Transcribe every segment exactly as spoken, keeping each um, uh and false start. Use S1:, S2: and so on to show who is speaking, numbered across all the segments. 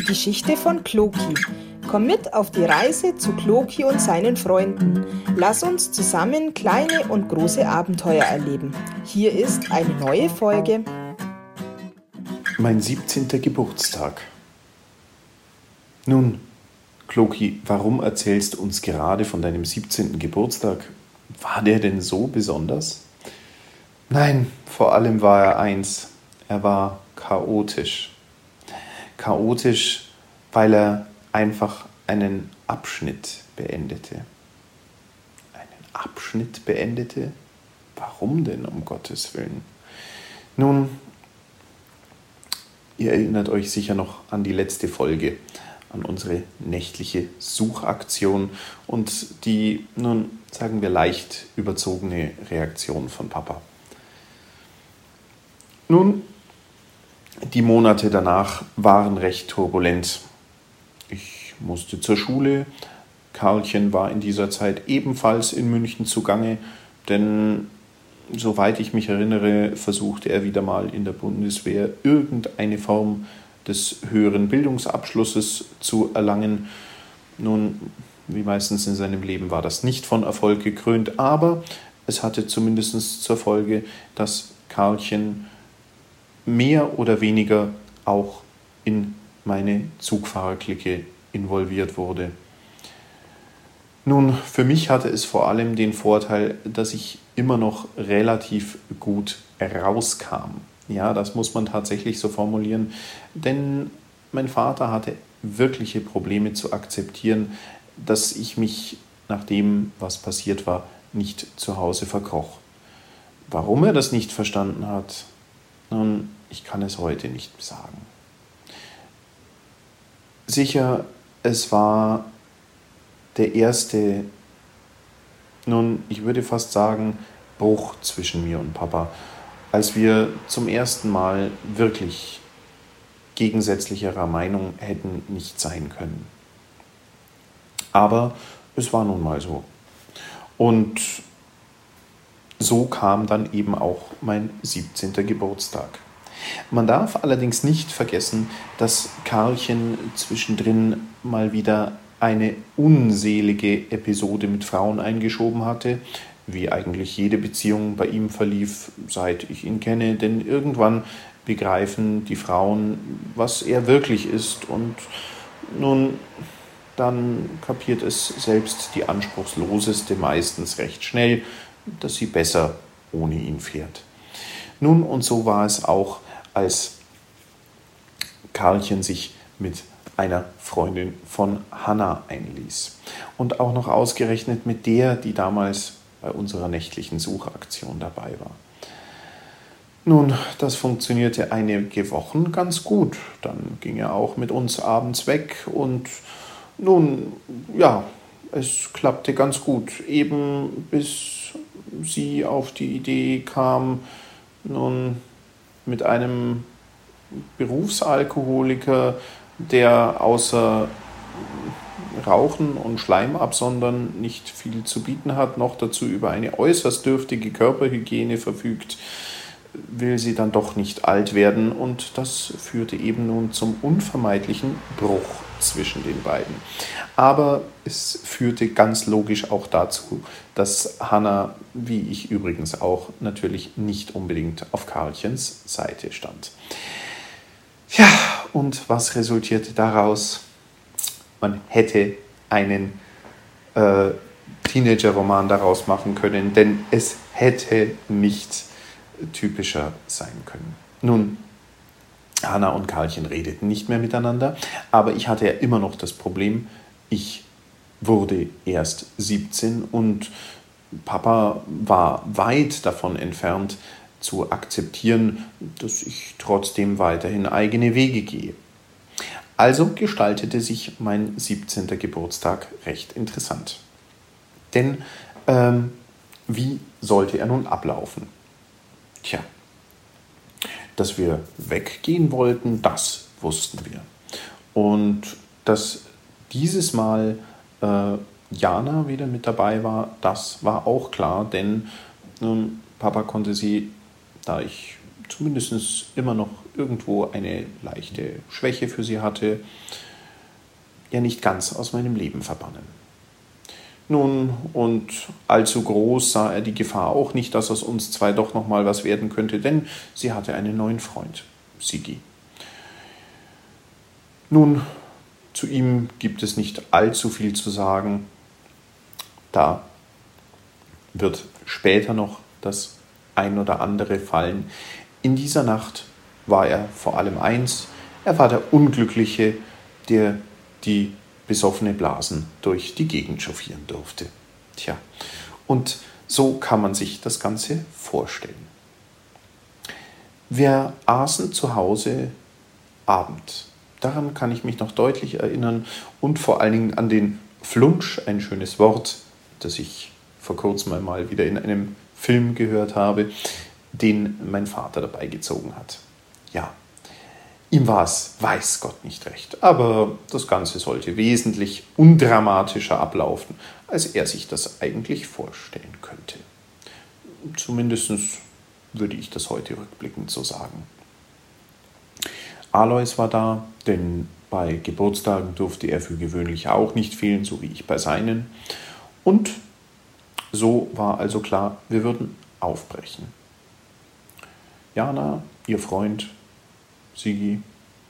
S1: Geschichte von Kloki. Komm mit auf die Reise zu Kloki und seinen Freunden. Lass uns zusammen kleine und große Abenteuer erleben. Hier ist eine neue Folge.
S2: Mein siebzehnter Geburtstag. Nun, Kloki, warum erzählst du uns gerade von deinem siebzehnten Geburtstag? War der denn so besonders? Nein, vor allem war er eins. Er war chaotisch. Chaotisch, weil er einfach einen Abschnitt beendete. Einen Abschnitt beendete? Warum denn, um Gottes Willen? Nun, ihr erinnert euch sicher noch an die letzte Folge, an unsere nächtliche Suchaktion und die, nun sagen wir, leicht überzogene Reaktion von Papa. Nun, die Monate danach waren recht turbulent. Ich musste zur Schule. Karlchen war in dieser Zeit ebenfalls in München zugange, denn soweit ich mich erinnere, versuchte er wieder mal in der Bundeswehr irgendeine Form des höheren Bildungsabschlusses zu erlangen. Nun, wie meistens in seinem Leben war das nicht von Erfolg gekrönt, aber es hatte zumindest zur Folge, dass Karlchen mehr oder weniger auch in meine Zugfahrerclique involviert wurde. Nun, für mich hatte es vor allem den Vorteil, dass ich immer noch relativ gut rauskam. Ja, das muss man tatsächlich so formulieren, denn mein Vater hatte wirkliche Probleme zu akzeptieren, dass ich mich nach dem, was passiert war, nicht zu Hause verkroch. Warum er das nicht verstanden hat, nun, ich kann es heute nicht sagen. Sicher, es war der erste, nun, ich würde fast sagen, Bruch zwischen mir und Papa, als wir zum ersten Mal wirklich gegensätzlicherer Meinung hätten nicht sein können. Aber es war nun mal so. Und so kam dann eben auch mein siebzehnter Geburtstag. Man darf allerdings nicht vergessen, dass Karlchen zwischendrin mal wieder eine unselige Episode mit Frauen eingeschoben hatte, wie eigentlich jede Beziehung bei ihm verlief, seit ich ihn kenne, denn irgendwann begreifen die Frauen, was er wirklich ist, und nun, dann kapiert es selbst die Anspruchsloseste meistens recht schnell, dass sie besser ohne ihn fährt. Nun, und so war es auch, als Karlchen sich mit einer Freundin von Hanna einließ. Und auch noch ausgerechnet mit der, die damals bei unserer nächtlichen Suchaktion dabei war. Nun, das funktionierte einige Wochen ganz gut. Dann ging er auch mit uns abends weg und nun, ja, es klappte ganz gut. Eben bis sie auf die Idee kam, nun mit einem Berufsalkoholiker, der außer Rauchen und Schleim absondern nicht viel zu bieten hat, noch dazu über eine äußerst dürftige Körperhygiene verfügt, will sie dann doch nicht alt werden, und das führte eben nun zum unvermeidlichen Bruch zwischen den beiden. Aber es führte ganz logisch auch dazu, dass Hanna, wie ich übrigens auch, natürlich nicht unbedingt auf Karlchens Seite stand. Ja, und was resultierte daraus? Man hätte einen äh, Teenager-Roman daraus machen können, denn es hätte nicht typischer sein können. Nun, Hanna und Karlchen redeten nicht mehr miteinander, aber ich hatte ja immer noch das Problem, ich wurde erst siebzehn und Papa war weit davon entfernt zu akzeptieren, dass ich trotzdem weiterhin eigene Wege gehe. Also gestaltete sich mein siebzehnter Geburtstag recht interessant. Denn ähm, wie sollte er nun ablaufen? Tja, dass wir weggehen wollten, das wussten wir. Und dass dieses Mal äh, Jana wieder mit dabei war, das war auch klar, denn nun, Papa konnte sie, da ich zumindest immer noch irgendwo eine leichte Schwäche für sie hatte, ja nicht ganz aus meinem Leben verbannen. Nun, und allzu groß sah er die Gefahr auch nicht, dass aus uns zwei doch nochmal was werden könnte, denn sie hatte einen neuen Freund, Sigi. Nun, zu ihm gibt es nicht allzu viel zu sagen. Da wird später noch das ein oder andere fallen. In dieser Nacht war er vor allem eins, er war der Unglückliche, der die besoffene Blasen durch die Gegend chauffieren durfte. Tja, und so kann man sich das Ganze vorstellen. Wir aßen zu Hause Abend. Daran kann ich mich noch deutlich erinnern und vor allen Dingen an den Flunsch, ein schönes Wort, das ich vor kurzem einmal wieder in einem Film gehört habe, den mein Vater dabei gezogen hat. Ja, ihm war es, weiß Gott, nicht recht, aber das Ganze sollte wesentlich undramatischer ablaufen, als er sich das eigentlich vorstellen könnte. Zumindest würde ich das heute rückblickend so sagen. Alois war da, denn bei Geburtstagen durfte er für gewöhnlich auch nicht fehlen, so wie ich bei seinen. Und so war also klar, wir würden aufbrechen. Jana, ihr Freund, Sigi,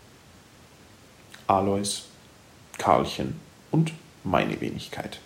S2: Alois, Karlchen und meine Wenigkeit.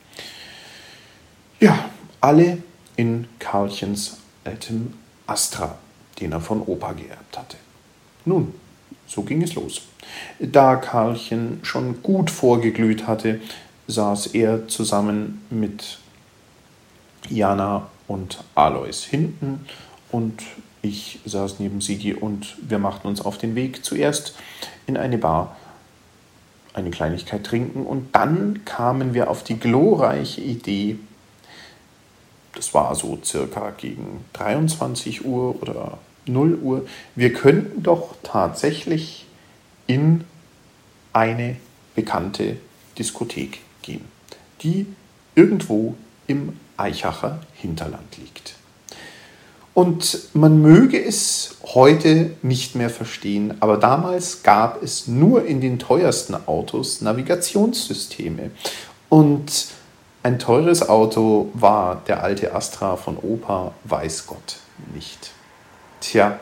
S2: Ja, alle in Karlchens altem Astra, den er von Opa geerbt hatte. Nun, so ging es los. Da Karlchen schon gut vorgeglüht hatte, saß er zusammen mit Jana und Alois hinten und ich saß neben Sigi und wir machten uns auf den Weg, zuerst in eine Bar, eine Kleinigkeit trinken und dann kamen wir auf die glorreiche Idee, das war so circa gegen dreiundzwanzig Uhr oder null Uhr, wir könnten doch tatsächlich in eine bekannte Diskothek gehen, die irgendwo im Aichacher Hinterland liegt. Und man möge es heute nicht mehr verstehen, aber damals gab es nur in den teuersten Autos Navigationssysteme. Und ein teures Auto war der alte Astra von Opa, weiß Gott nicht. Tja,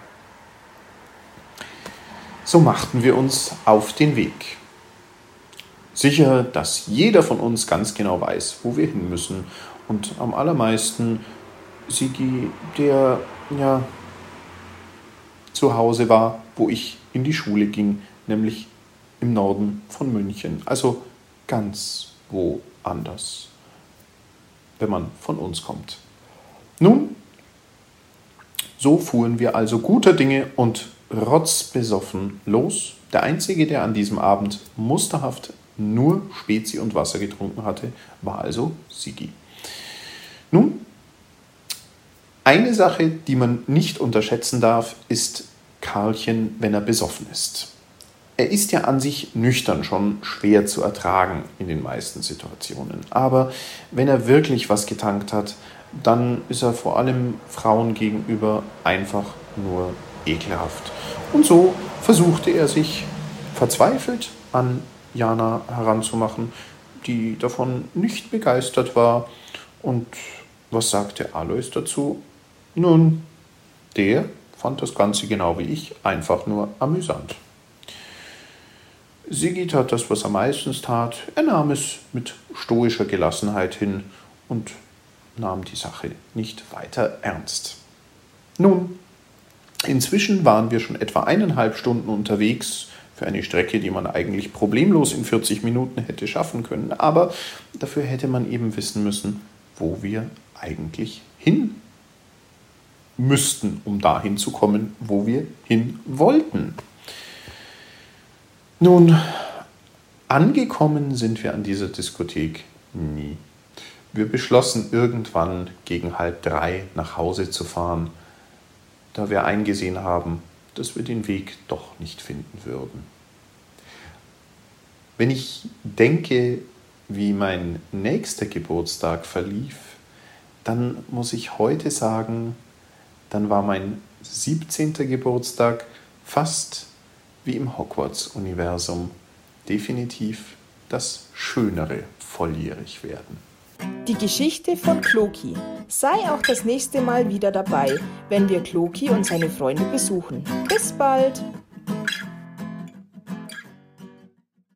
S2: so machten wir uns auf den Weg. Sicher, dass jeder von uns ganz genau weiß, wo wir hin müssen. Und am allermeisten Sigi, der ja zu Hause war, wo ich in die Schule ging, nämlich im Norden von München. Also ganz woanders, wenn man von uns kommt. Nun, so fuhren wir also guter Dinge und rotzbesoffen los. Der Einzige, der an diesem Abend musterhaft nur Spezi und Wasser getrunken hatte, war also Sigi. Nun, eine Sache, die man nicht unterschätzen darf, ist Karlchen, wenn er besoffen ist. Er ist ja an sich nüchtern schon schwer zu ertragen in den meisten Situationen. Aber wenn er wirklich was getankt hat, dann ist er vor allem Frauen gegenüber einfach nur ekelhaft. Und so versuchte er sich verzweifelt an Jana heranzumachen, die davon nicht begeistert war. Und was sagte Alois dazu? Nun, der fand das Ganze genau wie ich einfach nur amüsant. Sigi tat das, was er meistens tat. Er nahm es mit stoischer Gelassenheit hin und nahm die Sache nicht weiter ernst. Nun, inzwischen waren wir schon etwa eineinhalb Stunden unterwegs für eine Strecke, die man eigentlich problemlos in vierzig Minuten hätte schaffen können. Aber dafür hätte man eben wissen müssen, wo wir eigentlich hin müssten, um dahin zu kommen, wo wir hin wollten. Nun, angekommen sind wir an dieser Diskothek nie. Wir beschlossen irgendwann gegen halb drei nach Hause zu fahren, da wir eingesehen haben, dass wir den Weg doch nicht finden würden. Wenn ich denke, wie mein nächster Geburtstag verlief, dann muss ich heute sagen, dann war mein siebzehnter Geburtstag, fast wie im Hogwarts-Universum. Definitiv das schönere Volljährigwerden.
S1: Die Geschichte von Kloki. Sei auch das nächste Mal wieder dabei, wenn wir Kloki und seine Freunde besuchen. Bis bald!